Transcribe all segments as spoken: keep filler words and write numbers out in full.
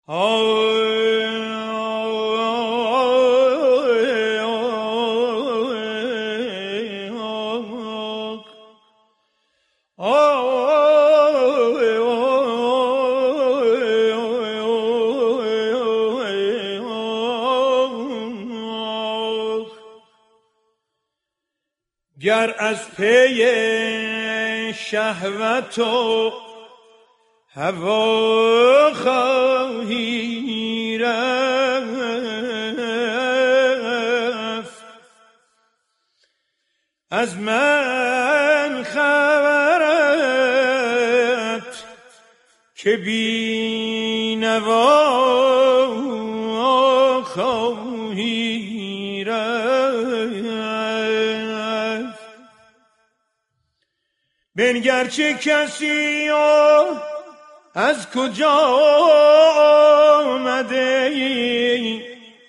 گر از پی شهوت و هوا خواهی رفت، از من خبرت که بی نوا خواهی رفت. بنگر چه کسی و از کجا آمده ای،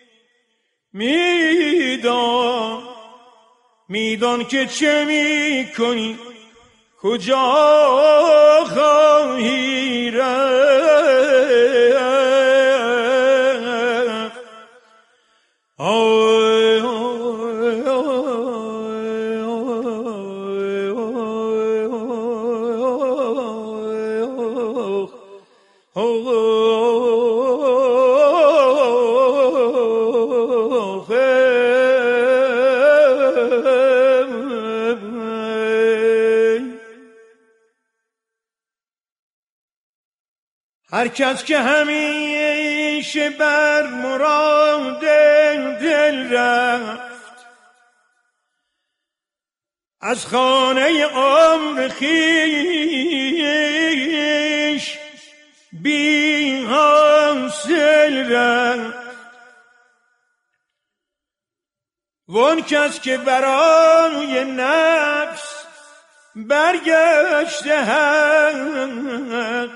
میدان میدان که چه میکنی، کجا خواهی رفت. آی آی هر کس که همیشه بر مراد دل رفت، از خانه عمر خویش بی حاصل رفت. وان کس که برای نفس برگشته حق،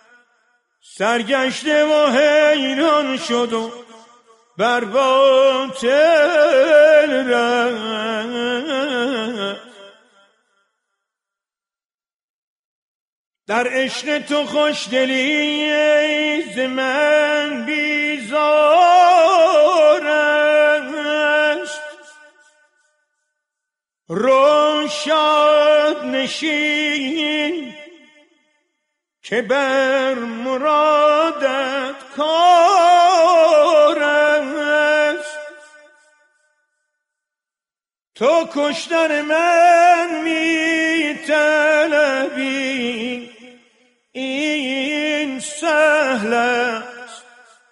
سرگشته و حیران شد و بر باطل رفت. در عشق تو خوشدلی ز من بیزار است، رو شاد نشین که بر مرادت کار است. تو کشتن من می طلبی، این سهل است.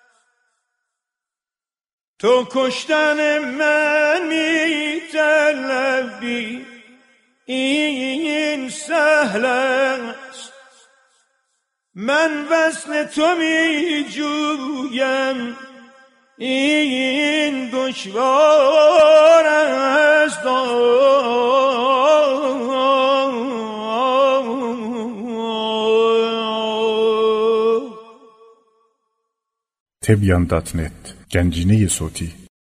تو کشتن من می طلبی، این سهل است. من وصل تو می جویم، این دشوار است. تبیان دات نت گنجینه صوتی